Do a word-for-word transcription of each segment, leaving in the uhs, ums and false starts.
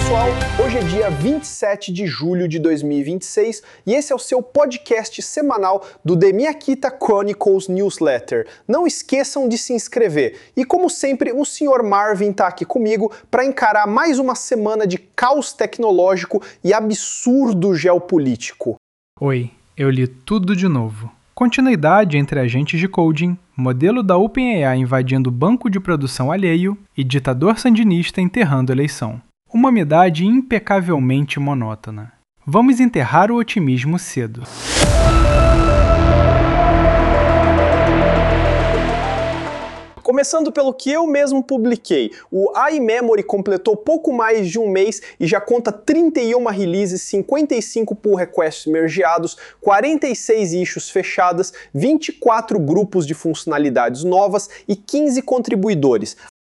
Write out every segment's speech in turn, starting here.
pessoal, hoje é dia vinte e sete de julho de dois mil e vinte e seis e esse é o seu podcast semanal do The Miyakita Chronicles Newsletter. Não esqueçam de se inscrever e, como sempre, o senhor Marvin está aqui comigo para encarar mais uma semana de caos tecnológico e absurdo geopolítico. Oi, eu li tudo de novo. Continuidade entre agentes de coding, modelo da OpenAI invadindo banco de produção alheio e ditador sandinista enterrando eleição. Uma umidade impecavelmente monótona. Vamos enterrar o otimismo cedo. Começando pelo que eu mesmo publiquei, o iMemory completou pouco mais de um mês e já conta trinta e uma releases, cinquenta e cinco pull requests mergeados, quarenta e seis issues fechadas, vinte e quatro grupos de funcionalidades novas e quinze contribuidores.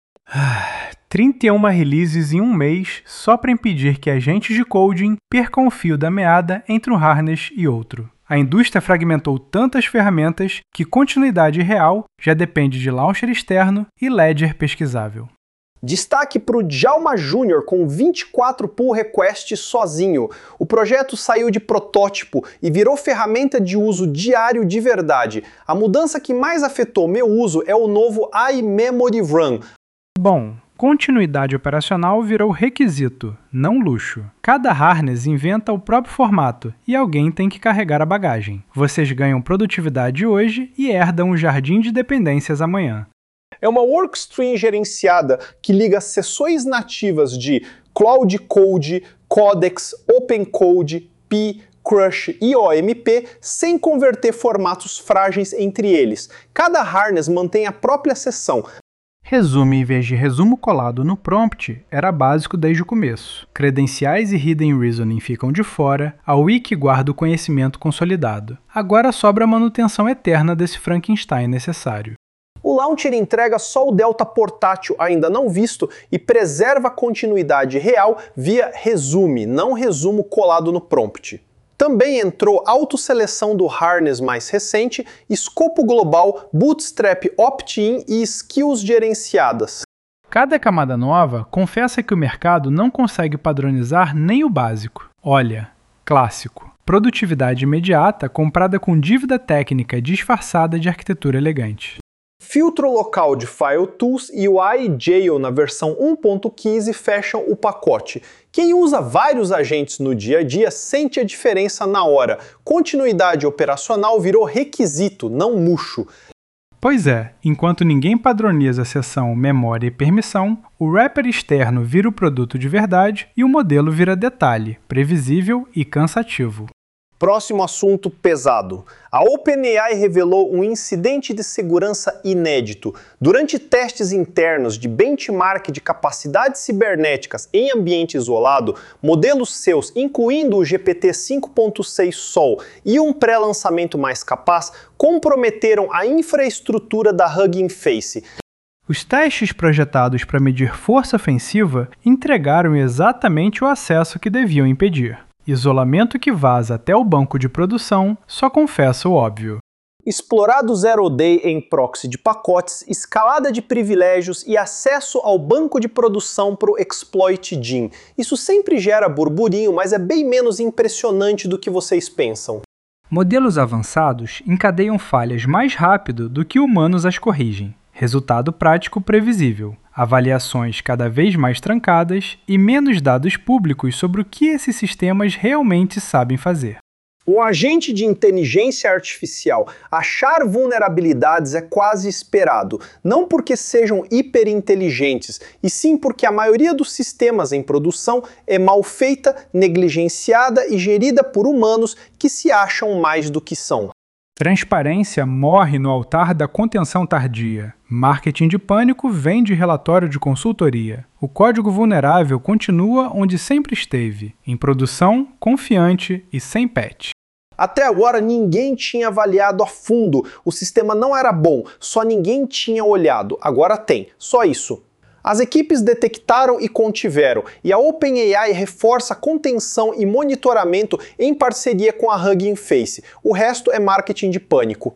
trinta e uma releases em um mês só para impedir que agentes de coding percam o fio da meada entre um harness e outro. A indústria fragmentou tantas ferramentas que continuidade real já depende de launcher externo e ledger pesquisável. Destaque para o Djalma Júnior com vinte e quatro pull requests sozinho. O projeto saiu de protótipo e virou ferramenta de uso diário de verdade. A mudança que mais afetou meu uso é o novo iMemory Run. Bom, continuidade operacional virou requisito, não luxo. Cada harness inventa o próprio formato e alguém tem que carregar a bagagem. Vocês ganham produtividade hoje e herdam um jardim de dependências amanhã. É uma workstream gerenciada que liga seções nativas de Cloud Code, Codex, OpenCode, Pi, Crush e O M P sem converter formatos frágeis entre eles. Cada harness mantém a própria seção. Resumo em vez de resumo colado no prompt era básico desde o começo. Credenciais e hidden reasoning ficam de fora, a wiki guarda o conhecimento consolidado. Agora sobra a manutenção eterna desse Frankenstein necessário. O launcher entrega só o Delta portátil ainda não visto e preserva a continuidade real via resume, não resumo colado no prompt. Também entrou autoseleção do harness mais recente, escopo global, bootstrap opt-in e skills gerenciadas. Cada camada nova confessa que o mercado não consegue padronizar nem o básico. Olha, clássico. Produtividade imediata comprada com dívida técnica disfarçada de arquitetura elegante. Filtro local de File Tools e o iJail na versão um ponto quinze fecham o pacote. Quem usa vários agentes no dia a dia sente a diferença na hora. Continuidade operacional virou requisito, não murcho. Pois é, enquanto ninguém padroniza a seção memória e permissão, o wrapper externo vira o produto de verdade e o modelo vira detalhe, previsível e cansativo. Próximo assunto pesado. A OpenAI revelou um incidente de segurança inédito. Durante testes internos de benchmark de capacidades cibernéticas em ambiente isolado, modelos seus, incluindo o G P T cinco ponto seis Sol e um pré-lançamento mais capaz, comprometeram a infraestrutura da Hugging Face. Os testes projetados para medir força ofensiva entregaram exatamente o acesso que deviam impedir. Isolamento que vaza até o banco de produção só confessa o óbvio. Explorado zero day em proxy de pacotes, escalada de privilégios e acesso ao banco de produção para o exploit D I M. Isso sempre gera burburinho, mas é bem menos impressionante do que vocês pensam. Modelos avançados encadeiam falhas mais rápido do que humanos as corrigem. Resultado prático previsível. Avaliações cada vez mais trancadas e menos dados públicos sobre o que esses sistemas realmente sabem fazer. O agente de inteligência artificial achar vulnerabilidades é quase esperado, não porque sejam hiperinteligentes, e sim porque a maioria dos sistemas em produção é mal feita, negligenciada e gerida por humanos que se acham mais do que são. Transparência morre no altar da contenção tardia. Marketing de pânico vem de relatório de consultoria. O código vulnerável continua onde sempre esteve, em produção, confiante e sem patch. Até agora ninguém tinha avaliado a fundo, o sistema não era bom, só ninguém tinha olhado, agora tem, só isso. As equipes detectaram e contiveram, e a OpenAI reforça a contenção e monitoramento em parceria com a Hugging Face. O resto é marketing de pânico.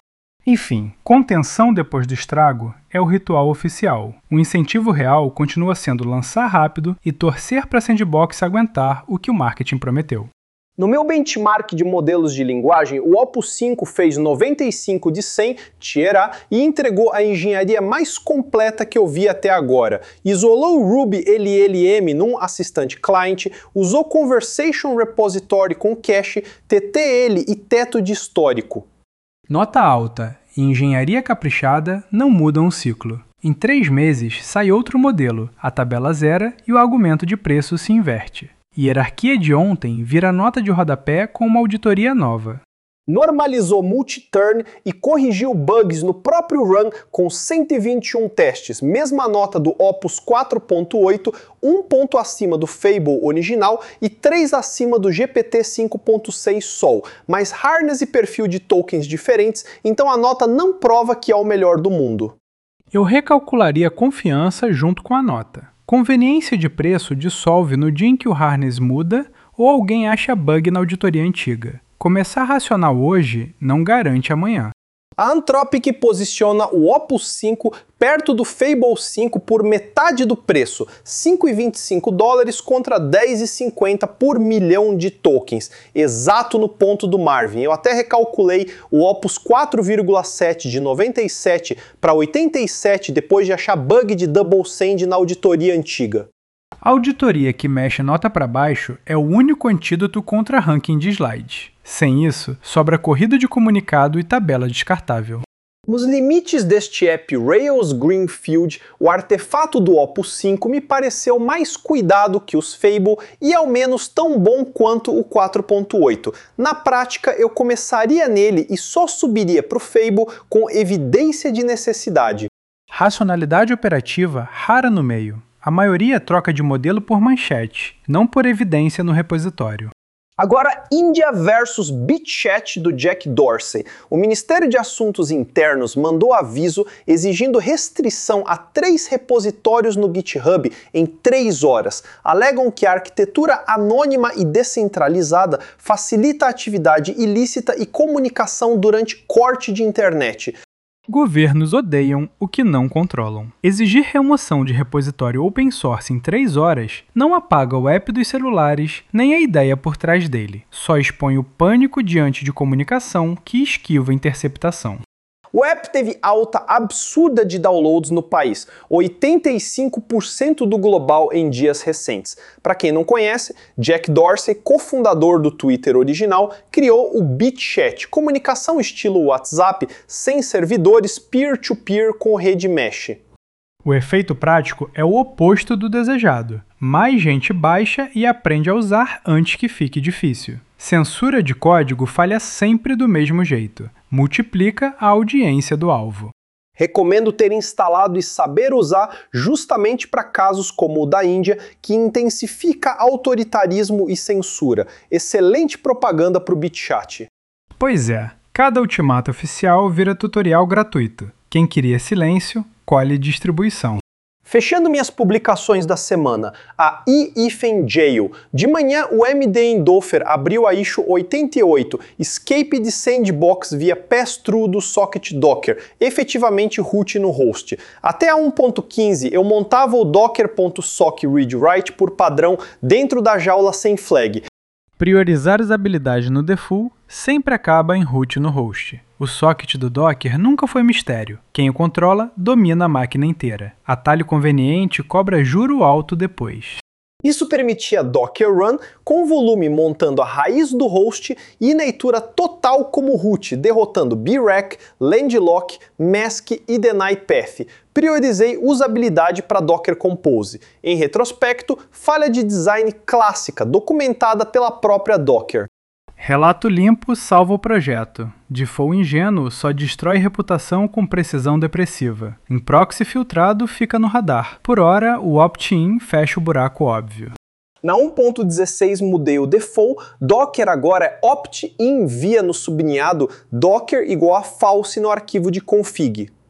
Enfim, contenção depois do estrago é o ritual oficial. O incentivo real continua sendo lançar rápido e torcer para a sandbox aguentar o que o marketing prometeu. No meu benchmark de modelos de linguagem, o Opus cinco fez noventa e cinco de cem, Tier A, e entregou a engenharia mais completa que eu vi até agora. Isolou o Ruby L L M num assistente client, usou Conversation Repository com cache, T T L e teto de histórico. Nota alta e engenharia caprichada não mudam o ciclo. Em três meses sai outro modelo, a tabela zera e o argumento de preço se inverte. Hierarquia de ontem vira nota de rodapé com uma auditoria nova. Normalizou multi-turn e corrigiu bugs no próprio run com cento e vinte e um testes, mesma nota do Opus quatro ponto oito, um ponto acima do Fable original e três acima do G P T cinco ponto seis Sol, mas harness e perfil de tokens diferentes, então a nota não prova que é o melhor do mundo. Eu recalcularia a confiança junto com a nota. Conveniência de preço dissolve no dia em que o harness muda ou alguém acha bug na auditoria antiga. Começar racional hoje não garante amanhã. A Anthropic posiciona o Opus cinco perto do Fable cinco por metade do preço, cinco vírgula vinte e cinco dólares contra dez vírgula cinquenta por milhão de tokens, exato no ponto do Marvin. Eu até recalculei o Opus quatro vírgula sete de noventa e sete para oitenta e sete depois de achar bug de double send na auditoria antiga. A auditoria que mexe nota para baixo é o único antídoto contra ranking de slide. Sem isso, sobra corrida de comunicado e tabela descartável. Nos limites deste app Rails Greenfield, o artefato do Opus cinco me pareceu mais cuidado que os Fable e ao menos tão bom quanto o quatro ponto oito. Na prática, eu começaria nele e só subiria para o Fable com evidência de necessidade. Racionalidade operativa rara no meio. A maioria troca de modelo por manchete, não por evidência no repositório. Agora, Índia versus BitChat do Jack Dorsey. O Ministério de Assuntos Internos mandou aviso exigindo restrição a três repositórios no GitHub em três horas. Alegam que a arquitetura anônima e descentralizada facilita a atividade ilícita e comunicação durante corte de internet. Governos odeiam o que não controlam. Exigir remoção de repositório open source em três horas não apaga o app dos celulares, nem a ideia por trás dele. Só expõe o pânico diante de comunicação que esquiva a interceptação. O app teve alta absurda de downloads no país, oitenta e cinco por cento do global em dias recentes. Para quem não conhece, Jack Dorsey, cofundador do Twitter original, criou o BitChat, comunicação estilo WhatsApp, sem servidores peer-to-peer com rede mesh. O efeito prático é o oposto do desejado. Mais gente baixa e aprende a usar antes que fique difícil. Censura de código falha sempre do mesmo jeito. Multiplica a audiência do alvo. Recomendo ter instalado e saber usar justamente para casos como o da Índia, que intensifica autoritarismo e censura. Excelente propaganda para o BitChat. Pois é, cada ultimato oficial vira tutorial gratuito. Quem queria silêncio, colhe distribuição. Fechando minhas publicações da semana, a e-jail. De manhã, o M D Endorpher abriu a issue oitenta e oito, Escape de Sandbox via Pass-Through do Socket Docker, efetivamente root no host. Até a um ponto quinze, eu montava o docker.sock read-write por padrão dentro da jaula sem flag. Priorizar usabilidade no default sempre acaba em root no host. O socket do Docker nunca foi mistério. Quem o controla, domina a máquina inteira. Atalho conveniente cobra juro alto depois. Isso permitia Docker Run com volume montando a raiz do host e leitura total como root, derrotando brec, landlock, mask e deny path. Priorizei usabilidade para Docker Compose. Em retrospecto, falha de design clássica, documentada pela própria Docker. Relato limpo salva o projeto. Default ingênuo só destrói reputação com precisão depressiva. Em proxy filtrado fica no radar. Por hora, o opt-in fecha o buraco óbvio. Na um ponto dezesseis mudei o default, Docker agora é opt-in via no sublinhado Docker igual a false no arquivo de config.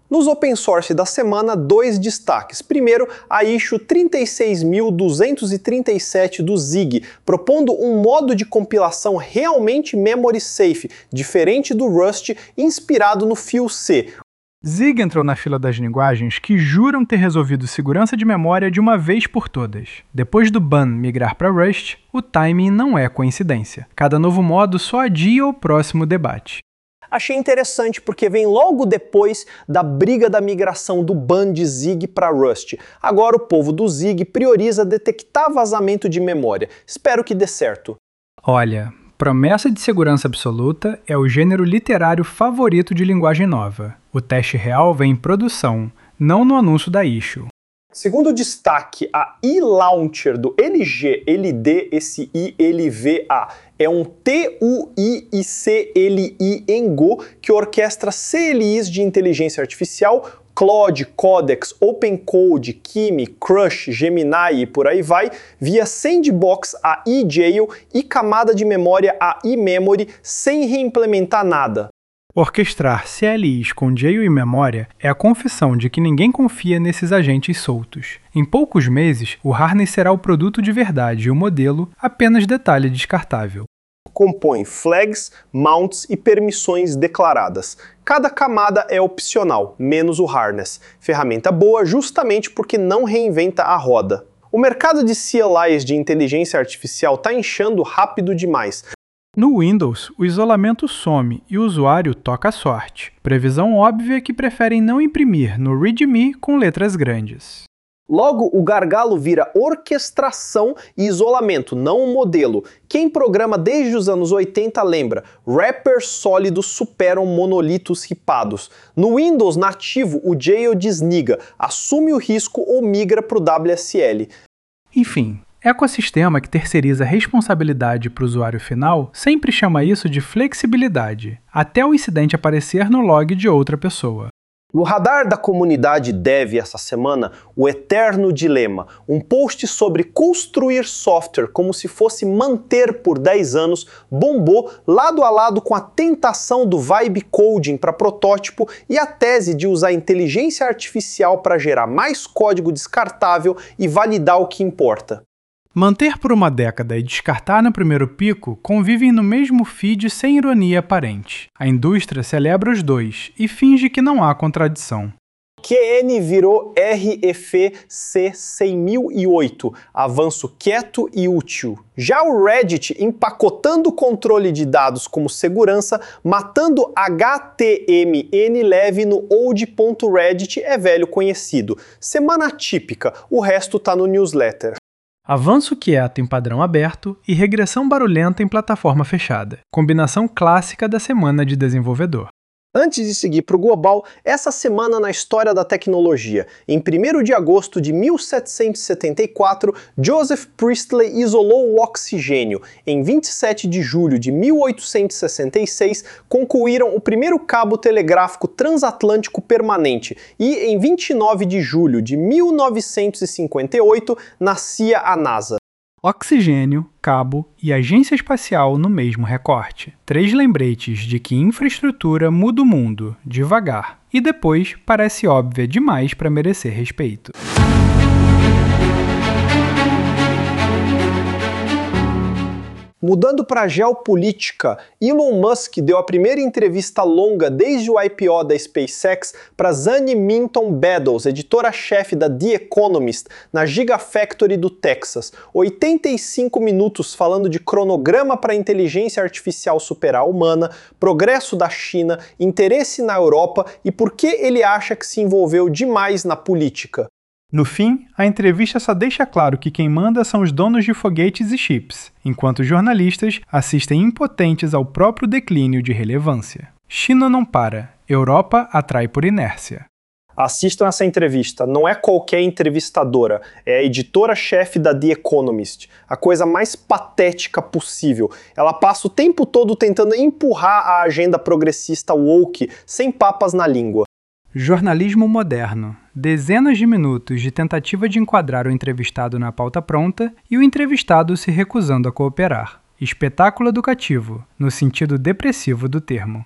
Nos open source da semana, dois destaques. Primeiro, a issue trinta e seis mil duzentos e trinta e sete do Zig, propondo um modo de compilação realmente memory safe, diferente do Rust, inspirado no Fio C. Zig entrou na fila das linguagens que juram ter resolvido segurança de memória de uma vez por todas. Depois do Bun migrar para Rust, o timing não é coincidência. Cada novo modo só adia o próximo debate. Achei interessante porque vem logo depois da briga da migração do Bun de Zig para Rust. Agora o povo do Zig prioriza detectar vazamento de memória. Espero que dê certo. Olha, promessa de segurança absoluta é o gênero literário favorito de linguagem nova. O teste real vem em produção, não no anúncio da issue. Segundo destaque, a iLauncher do L G L D, esse I L V A, é um T U I e C L I em Go que orquestra C L Is de inteligência artificial, Claude, Codex, OpenCode, Kimi, Crush, Gemini e por aí vai, via Sandbox a iJail e camada de memória a iMemory sem reimplementar nada. Orquestrar C L Is com jail e memória é a confissão de que ninguém confia nesses agentes soltos. Em poucos meses, o harness será o produto de verdade e o modelo apenas detalhe descartável. Compõe flags, mounts e permissões declaradas. Cada camada é opcional, menos o harness. Ferramenta boa justamente porque não reinventa a roda. O mercado de C L Is de inteligência artificial está inchando rápido demais. No Windows, o isolamento some e o usuário toca a sorte. Previsão óbvia que preferem não imprimir no README com letras grandes. Logo, o gargalo vira orquestração e isolamento, não um modelo. Quem programa desde os anos oitenta lembra, wrappers sólidos superam monolitos ripados. No Windows nativo, o jail desniga, assume o risco ou migra para o W S L. Enfim, ecossistema que terceiriza responsabilidade para o usuário final sempre chama isso de flexibilidade, até o incidente aparecer no log de outra pessoa. No radar da comunidade Dev essa semana, o eterno dilema, um post sobre construir software como se fosse manter por dez anos, bombou lado a lado com a tentação do vibe coding para protótipo e a tese de usar inteligência artificial para gerar mais código descartável e validar o que importa. Manter por uma década e descartar no primeiro pico convivem no mesmo feed sem ironia aparente. A indústria celebra os dois e finge que não há contradição. Q N virou R F C cem mil e oito, avanço quieto e útil. Já o Reddit empacotando o controle de dados como segurança, matando H T M L leve no old.reddit é velho conhecido. Semana típica, o resto tá no newsletter. Avanço quieto em padrão aberto e regressão barulhenta em plataforma fechada. Combinação clássica da semana de desenvolvedor. Antes de seguir para o global, essa semana na história da tecnologia. Em primeiro de agosto de mil setecentos e setenta e quatro, Joseph Priestley isolou o oxigênio. Em vinte e sete de julho de mil oitocentos e sessenta e seis, concluíram o primeiro cabo telegráfico transatlântico permanente. E em vinte e nove de julho de mil novecentos e cinquenta e oito, nascia a NASA. Oxigênio, cabo e agência espacial no mesmo recorte. Três lembretes de que infraestrutura muda o mundo, devagar, e depois parece óbvia demais para merecer respeito. Mudando para a geopolítica, Elon Musk deu a primeira entrevista longa desde o I P O da SpaceX para Zanny Minton Battles, editora-chefe da The Economist, na Gigafactory do Texas. oitenta e cinco minutos falando de cronograma para a inteligência artificial superar a humana, progresso da China, interesse na Europa e por que ele acha que se envolveu demais na política. No fim, a entrevista só deixa claro que quem manda são os donos de foguetes e chips, enquanto os jornalistas assistem impotentes ao próprio declínio de relevância. China não para, Europa atrai por inércia. Assistam essa entrevista, não é qualquer entrevistadora, é a editora-chefe da The Economist, a coisa mais patética possível. Ela passa o tempo todo tentando empurrar a agenda progressista woke, sem papas na língua. Jornalismo moderno. Dezenas de minutos de tentativa de enquadrar o entrevistado na pauta pronta e o entrevistado se recusando a cooperar. Espetáculo educativo, no sentido depressivo do termo.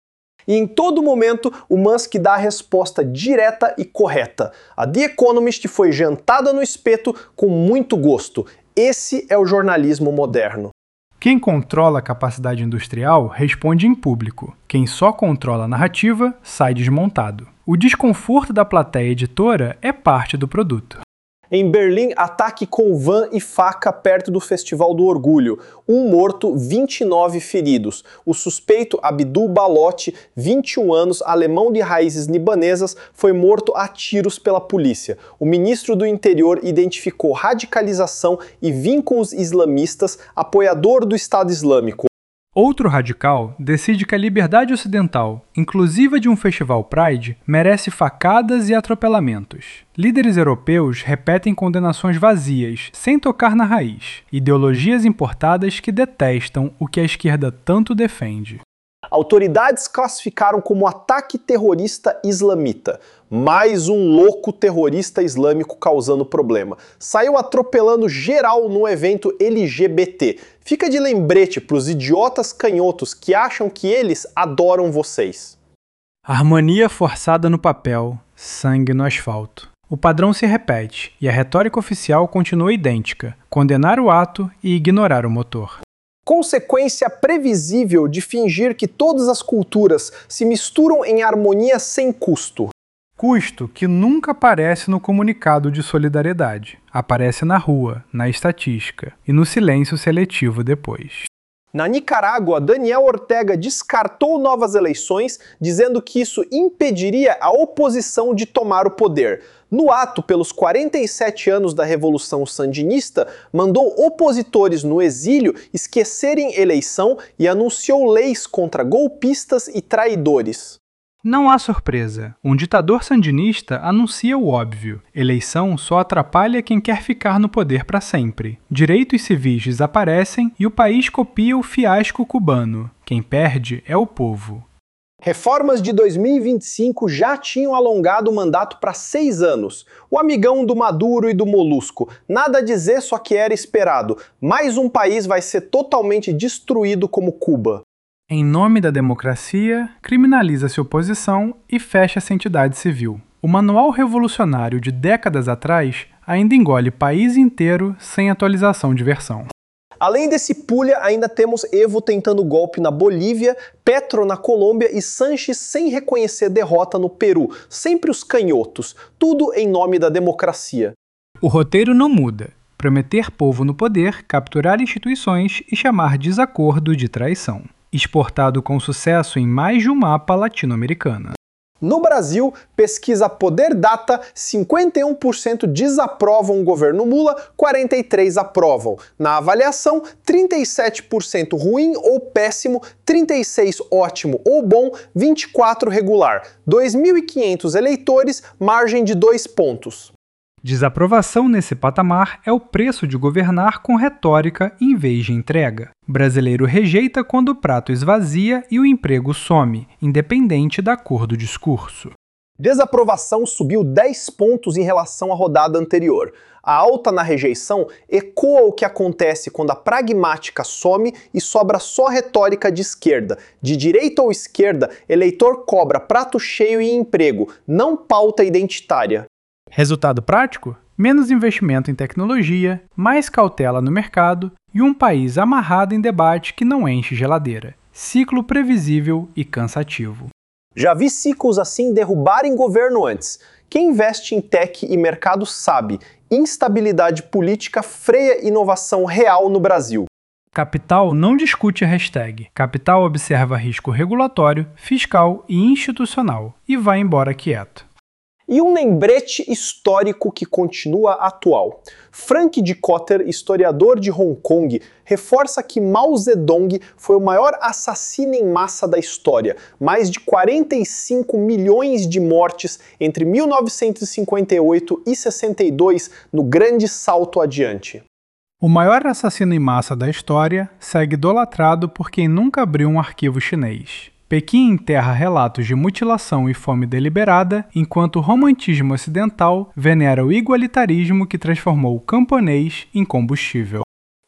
E em todo momento, o Musk dá a resposta direta e correta. A The Economist foi jantada no espeto com muito gosto. Esse é o jornalismo moderno. Quem controla a capacidade industrial responde em público. Quem só controla a narrativa sai desmontado. O desconforto da plateia editora é parte do produto. Em Berlim, ataque com van e faca perto do Festival do Orgulho. Um morto, vinte e nove feridos. O suspeito, Abdul Baloch, vinte e um anos, alemão de raízes libanesas, foi morto a tiros pela polícia. O ministro do Interior identificou radicalização e vínculos islamistas, apoiador do Estado Islâmico. Outro radical decide que a liberdade ocidental, inclusiva de um festival Pride, merece facadas e atropelamentos. Líderes europeus repetem condenações vazias, sem tocar na raiz. Ideologias importadas que detestam o que a esquerda tanto defende. Autoridades classificaram como ataque terrorista islamita. Mais um louco terrorista islâmico causando problema. Saiu atropelando geral no evento L G B T. Fica de lembrete pros idiotas canhotos que acham que eles adoram vocês. Harmonia forçada no papel, sangue no asfalto. O padrão se repete e a retórica oficial continua idêntica: condenar o ato e ignorar o motor. Consequência previsível de fingir que todas as culturas se misturam em harmonia sem custo. Custo que nunca aparece no comunicado de solidariedade. Aparece na rua, na estatística e no silêncio seletivo depois. Na Nicarágua, Daniel Ortega descartou novas eleições, dizendo que isso impediria a oposição de tomar o poder. No ato, pelos quarenta e sete anos da Revolução Sandinista, mandou opositores no exílio esquecerem eleição e anunciou leis contra golpistas e traidores. Não há surpresa. Um ditador sandinista anuncia o óbvio. Eleição só atrapalha quem quer ficar no poder para sempre. Direitos civis desaparecem e o país copia o fiasco cubano. Quem perde é o povo. Reformas de dois mil e vinte e cinco já tinham alongado o mandato para seis anos. O amigão do Maduro e do Molusco. Nada a dizer, só que era esperado. Mais um país vai ser totalmente destruído como Cuba. Em nome da democracia, criminaliza-se oposição e fecha-se a entidade civil. O manual revolucionário de décadas atrás ainda engole país inteiro sem atualização de versão. Além desse pulha, ainda temos Evo tentando golpe na Bolívia, Petro na Colômbia e Sanches sem reconhecer derrota no Peru. Sempre os canhotos. Tudo em nome da democracia. O roteiro não muda. Prometer povo no poder, capturar instituições e chamar desacordo de traição. Exportado com sucesso em mais de um mapa latino-americano. No Brasil, pesquisa Poder Data, cinquenta e um por cento desaprovam o governo Lula, quarenta e três por cento aprovam. Na avaliação, trinta e sete por cento ruim ou péssimo, trinta e seis por cento ótimo ou bom, vinte e quatro por cento regular. dois mil e quinhentos eleitores, margem de dois pontos. Desaprovação nesse patamar é o preço de governar com retórica em vez de entrega. Brasileiro rejeita quando o prato esvazia e o emprego some, independente da cor do discurso. Desaprovação subiu dez pontos em relação à rodada anterior. A alta na rejeição ecoa o que acontece quando a pragmática some e sobra só retórica de esquerda. De direita ou esquerda, eleitor cobra prato cheio e emprego, não pauta identitária. Resultado prático? Menos investimento em tecnologia, mais cautela no mercado e um país amarrado em debate que não enche geladeira. Ciclo previsível e cansativo. Já vi ciclos assim derrubarem governo antes. Quem investe em tech e mercado sabe, instabilidade política freia inovação real no Brasil. Capital não discute a hashtag. Capital observa risco regulatório, fiscal e institucional e vai embora quieto. E um lembrete histórico que continua atual. Frank de Cotter, historiador de Hong Kong, reforça que Mao Zedong foi o maior assassino em massa da história. Mais de quarenta e cinco milhões de mortes entre mil novecentos e cinquenta e oito e sessenta e dois no Grande Salto Adiante. O maior assassino em massa da história segue idolatrado por quem nunca abriu um arquivo chinês. Pequim enterra relatos de mutilação e fome deliberada, enquanto o romantismo ocidental venera o igualitarismo que transformou o camponês em combustível.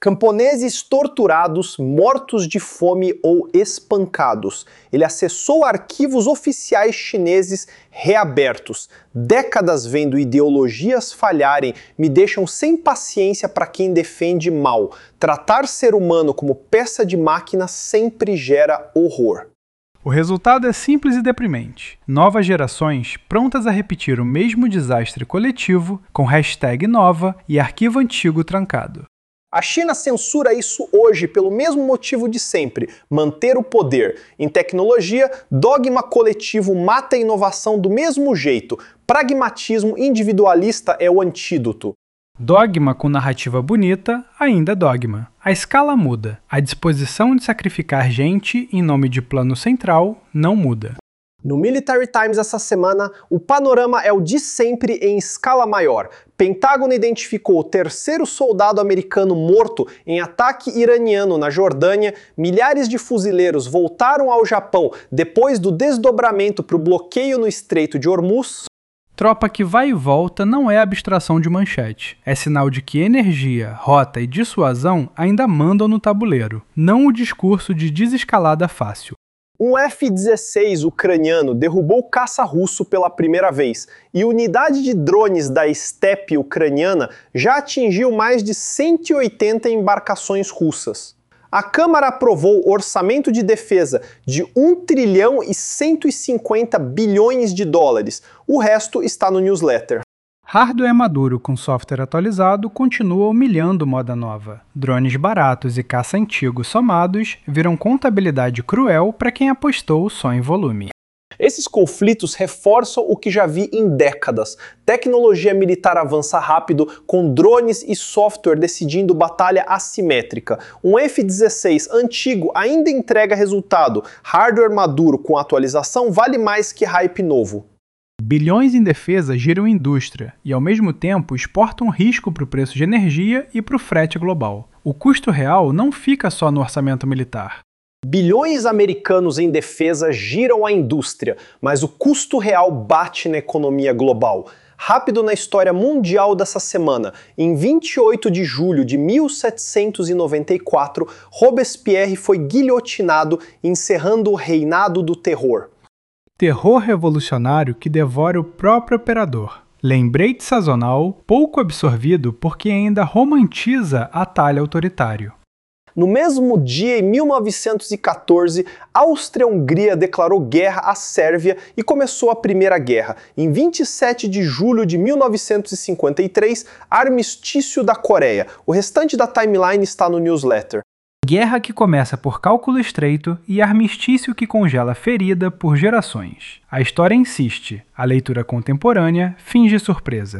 Camponeses torturados, mortos de fome ou espancados. Ele acessou arquivos oficiais chineses reabertos. Décadas vendo ideologias falharem me deixam sem paciência para quem defende mal. Tratar ser humano como peça de máquina sempre gera horror. O resultado é simples e deprimente. Novas gerações prontas a repetir o mesmo desastre coletivo com hashtag nova e arquivo antigo trancado. A China censura isso hoje pelo mesmo motivo de sempre, manter o poder. Em tecnologia, dogma coletivo mata a inovação do mesmo jeito. Pragmatismo individualista é o antídoto. Dogma com narrativa bonita, ainda dogma. A escala muda. A disposição de sacrificar gente em nome de plano central não muda. No Military Times essa semana, o panorama é o de sempre em escala maior. Pentágono identificou o terceiro soldado americano morto em ataque iraniano na Jordânia. Milhares de fuzileiros voltaram ao Japão depois do desdobramento para o bloqueio no Estreito de Hormuz. Tropa que vai e volta não é abstração de manchete. É sinal de que energia, rota e dissuasão ainda mandam no tabuleiro, não o discurso de desescalada fácil. Um F dezesseis ucraniano derrubou caça russo pela primeira vez, e unidade de drones da estepe ucraniana já atingiu mais de cento e oitenta embarcações russas. A Câmara aprovou orçamento de defesa de um trilhão e cento e cinquenta bilhões de dólares. O resto está no newsletter. Hardware maduro com software atualizado continua humilhando moda nova. Drones baratos e caça antigos somados viram contabilidade cruel para quem apostou só em volume. Esses conflitos reforçam o que já vi em décadas. Tecnologia militar avança rápido, com drones e software decidindo batalha assimétrica. Um F dezesseis antigo ainda entrega resultado. Hardware maduro com atualização vale mais que hype novo. Bilhões em defesa giram indústria e, ao mesmo tempo, exportam risco para o preço de energia e para o frete global. O custo real não fica só no orçamento militar. Bilhões americanos em defesa giram a indústria, mas o custo real bate na economia global. Rápido na história mundial dessa semana, em vinte e oito de julho de mil setecentos e noventa e quatro, Robespierre foi guilhotinado, encerrando o reinado do terror. Terror revolucionário que devora o próprio operador. Lembrete sazonal, pouco absorvido porque ainda romantiza atalho autoritário. No mesmo dia, em mil novecentos e quatorze, Áustria-Hungria declarou guerra à Sérvia e começou a Primeira Guerra. Em vinte e sete de julho de mil novecentos e cinquenta e três, armistício da Coreia. O restante da timeline está no newsletter. Guerra que começa por cálculo estreito e armistício que congela ferida por gerações. A história insiste, a leitura contemporânea finge surpresa.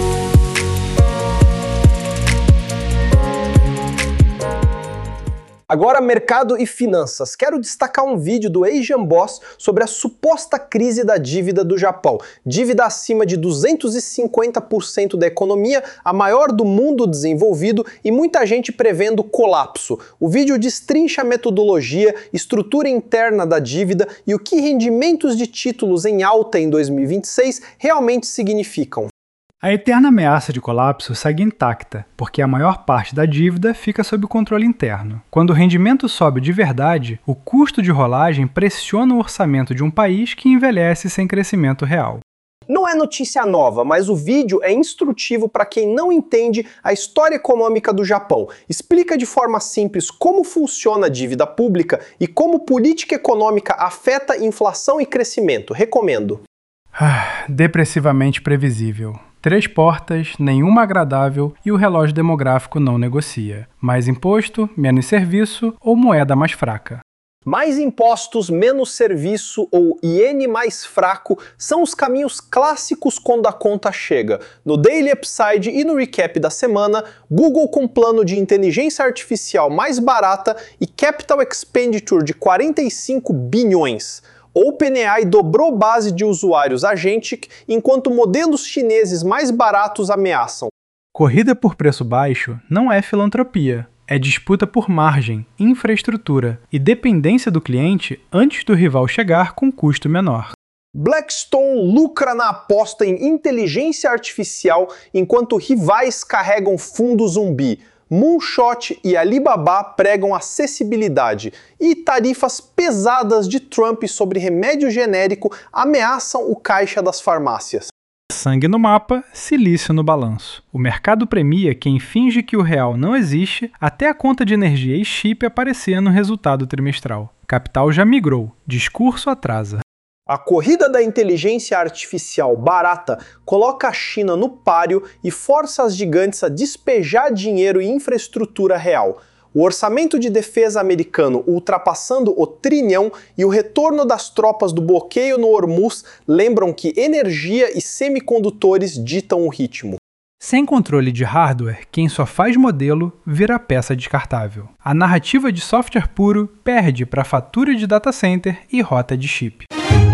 Agora, mercado e finanças. Quero destacar um vídeo do Asian Boss sobre a suposta crise da dívida do Japão. Dívida acima de duzentos e cinquenta por cento da economia, a maior do mundo desenvolvido e muita gente prevendo colapso. O vídeo destrincha a metodologia, estrutura interna da dívida e o que rendimentos de títulos em alta em dois mil e vinte e seis realmente significam. A eterna ameaça de colapso segue intacta, porque a maior parte da dívida fica sob controle interno. Quando o rendimento sobe de verdade, o custo de rolagem pressiona o orçamento de um país que envelhece sem crescimento real. Não é notícia nova, mas o vídeo é instrutivo para quem não entende a história econômica do Japão. Explica de forma simples como funciona a dívida pública e como política econômica afeta inflação e crescimento. Recomendo. Ah, depressivamente previsível. Três portas, nenhuma agradável e o relógio demográfico não negocia. Mais imposto, menos serviço ou moeda mais fraca. Mais impostos, menos serviço ou iene mais fraco são os caminhos clássicos quando a conta chega. No Daily Upside e no recap da semana, Google com plano de inteligência artificial mais barata e capital expenditure de quarenta e cinco bilhões. OpenAI dobrou base de usuários Agentic, enquanto modelos chineses mais baratos ameaçam. Corrida por preço baixo não é filantropia, é disputa por margem, infraestrutura e dependência do cliente antes do rival chegar com custo menor. Blackstone lucra na aposta em inteligência artificial enquanto rivais carregam fundo zumbi. Moonshot e Alibaba pregam acessibilidade e tarifas pesadas de Trump sobre remédio genérico ameaçam o caixa das farmácias. Sangue no mapa, silício no balanço. O mercado premia quem finge que o real não existe até a conta de energia e chip aparecer no resultado trimestral. Capital já migrou, discurso atrasa. A corrida da inteligência artificial barata coloca a China no páreo e força as gigantes a despejar dinheiro e infraestrutura real. O orçamento de defesa americano ultrapassando o trilhão e o retorno das tropas do bloqueio no Hormuz lembram que energia e semicondutores ditam o ritmo. Sem controle de hardware, quem só faz modelo vira peça descartável. A narrativa de software puro perde para fatura de data center e rota de chip.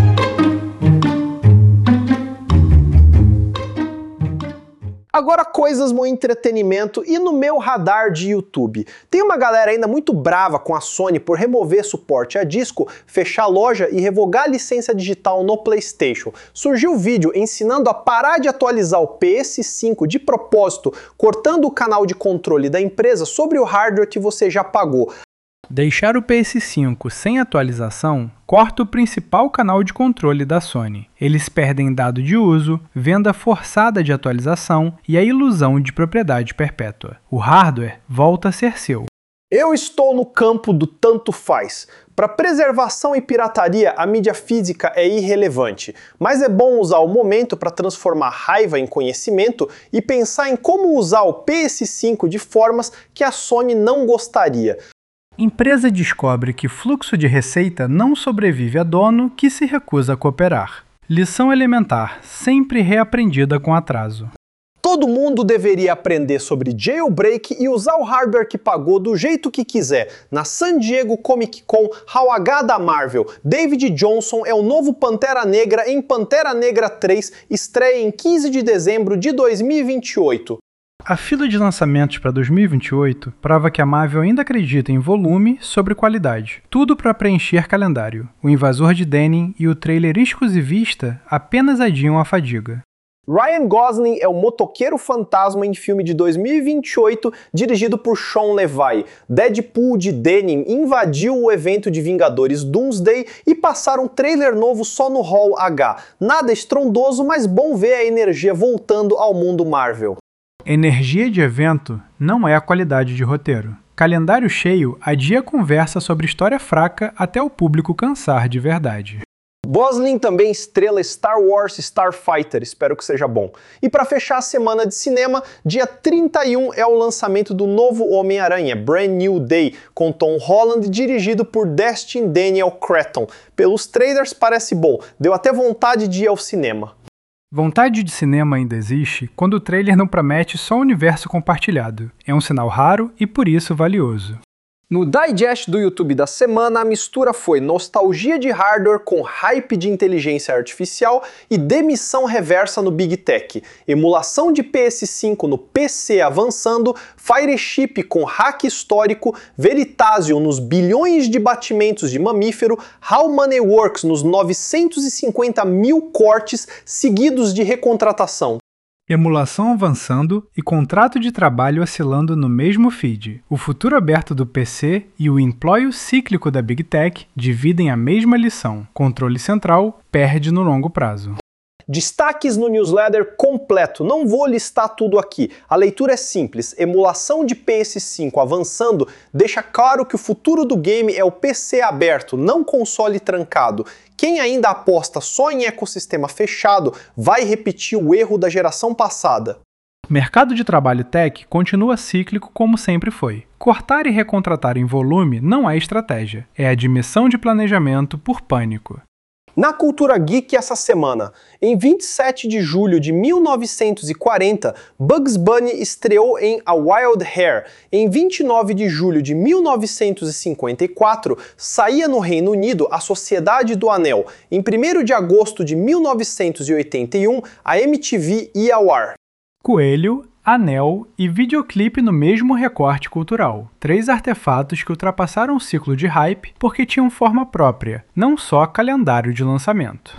Agora coisas no entretenimento e no meu radar de YouTube. Tem uma galera ainda muito brava com a Sony por remover suporte a disco, fechar a loja e revogar a licença digital no PlayStation. Surgiu vídeo ensinando a parar de atualizar o P S cinco de propósito, cortando o canal de controle da empresa sobre o hardware que você já pagou. Deixar o P S cinco sem atualização corta o principal canal de controle da Sony. Eles perdem dado de uso, venda forçada de atualização e a ilusão de propriedade perpétua. O hardware volta a ser seu. Eu estou no campo do tanto faz. Para preservação e pirataria, a mídia física é irrelevante, mas é bom usar o momento para transformar raiva em conhecimento e pensar em como usar o P S cinco de formas que a Sony não gostaria. Empresa descobre que fluxo de receita não sobrevive a dono que se recusa a cooperar. Lição elementar, sempre reaprendida com atraso. Todo mundo deveria aprender sobre jailbreak e usar o hardware que pagou do jeito que quiser. Na San Diego Comic Con, Hal H da Marvel, David Johnson é o novo Pantera Negra em Pantera Negra três, estreia em quinze de dezembro de dois mil e vinte e oito. A fila de lançamentos para dois mil e vinte e oito prova que a Marvel ainda acredita em volume sobre qualidade. Tudo para preencher calendário. O Invasor de Denim e o trailer exclusivista apenas adiam a fadiga. Ryan Gosling é o motoqueiro fantasma em filme de dois mil e vinte e oito, dirigido por Sean Levy. Deadpool de Denim invadiu o evento de Vingadores Doomsday e passaram um trailer novo só no Hall H. Nada estrondoso, mas bom ver a energia voltando ao mundo Marvel. Energia de evento não é a qualidade de roteiro. Calendário cheio adia a conversa sobre história fraca até o público cansar de verdade. Gosling também estrela Star Wars Starfighter, espero que seja bom. E para fechar a semana de cinema, dia trinta e um é o lançamento do novo Homem-Aranha, Brand New Day, com Tom Holland, dirigido por Destin Daniel Cretton. Pelos trailers parece bom, deu até vontade de ir ao cinema. Vontade de cinema ainda existe quando o trailer não promete só o universo compartilhado. É um sinal raro e por isso valioso. No Digest do YouTube da semana, a mistura foi nostalgia de hardware com hype de inteligência artificial e demissão reversa no Big Tech, emulação de P S cinco no P C avançando, Fireship com hack histórico, Veritasium nos bilhões de batimentos de mamífero, How Money Works nos novecentos e cinquenta mil cortes seguidos de recontratação. Emulação avançando e contrato de trabalho oscilando no mesmo feed. O futuro aberto do P C e o emploio cíclico da Big Tech dividem a mesma lição. Controle central perde no longo prazo. Destaques no newsletter completo, não vou listar tudo aqui. A leitura é simples, emulação de P S cinco avançando deixa claro que o futuro do game é o P C aberto, não console trancado. Quem ainda aposta só em ecossistema fechado vai repetir o erro da geração passada. Mercado de trabalho tech continua cíclico como sempre foi. Cortar e recontratar em volume não é estratégia, é admissão de planejamento por pânico. Na Cultura Geek essa semana, em vinte e sete de julho de mil novecentos e quarenta, Bugs Bunny estreou em A Wild Hare. Em vinte e nove de julho de mil novecentos e cinquenta e quatro, saía no Reino Unido A Sociedade do Anel. Em primeiro de agosto de mil novecentos e oitenta e um, a M T V ia ao ar. Coelho, anel e videoclipe no mesmo recorte cultural. Três artefatos que ultrapassaram o ciclo de hype porque tinham forma própria, não só calendário de lançamento.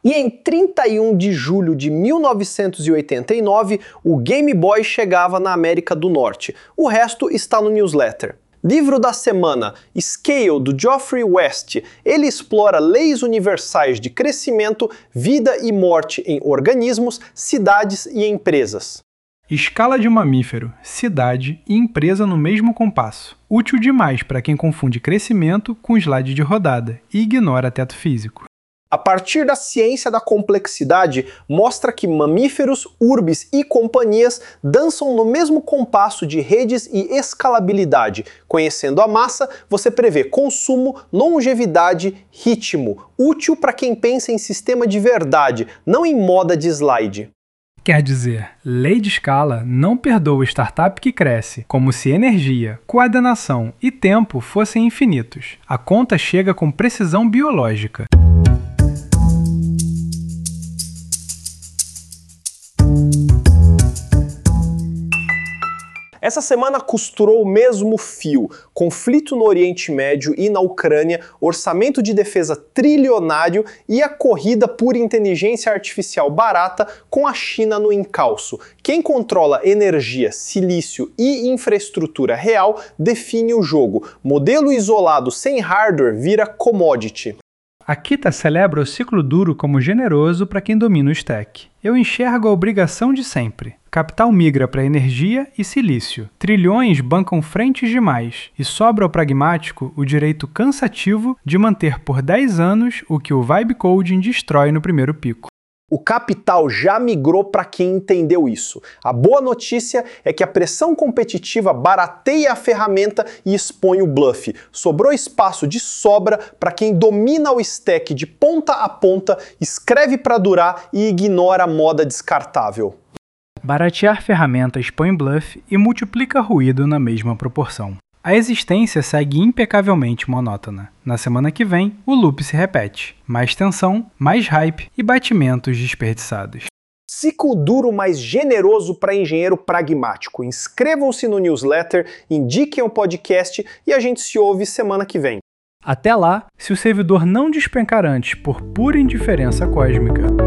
E em trinta e um de julho de mil novecentos e oitenta e nove, o Game Boy chegava na América do Norte. O resto está no newsletter. Livro da semana, Scale, do Geoffrey West. Ele explora leis universais de crescimento, vida e morte em organismos, cidades e empresas. Escala de mamífero, cidade e empresa no mesmo compasso. Útil demais para quem confunde crescimento com slide de rodada e ignora teto físico. A partir da ciência da complexidade, mostra que mamíferos, urbes e companhias dançam no mesmo compasso de redes e escalabilidade. Conhecendo a massa, você prevê consumo, longevidade, ritmo, útil para quem pensa em sistema de verdade, não em moda de slide. Quer dizer, lei de escala não perdoa startup que cresce, como se energia, coordenação e tempo fossem infinitos. A conta chega com precisão biológica. Essa semana costurou o mesmo fio: conflito no Oriente Médio e na Ucrânia, orçamento de defesa trilionário e a corrida por inteligência artificial barata com a China no encalço. Quem controla energia, silício e infraestrutura real define o jogo. Modelo isolado sem hardware vira commodity. A Kita celebra o ciclo duro como generoso para quem domina o stack. Eu enxergo a obrigação de sempre. Capital migra para energia e silício. Trilhões bancam frentes demais e sobra ao pragmático o direito cansativo de manter por dez anos o que o Vibe Coding destrói no primeiro pico. O capital já migrou para quem entendeu isso. A boa notícia é que a pressão competitiva barateia a ferramenta e expõe o bluff. Sobrou espaço de sobra para quem domina o stack de ponta a ponta, escreve para durar e ignora a moda descartável. Baratear ferramentas põe bluff e multiplica ruído na mesma proporção. A existência segue impecavelmente monótona. Na semana que vem, o loop se repete. Mais tensão, mais hype e batimentos desperdiçados. Ciclo duro, mais generoso para engenheiro pragmático. Inscrevam-se no newsletter, indiquem o podcast e a gente se ouve semana que vem. Até lá, se o servidor não despencar antes por pura indiferença cósmica.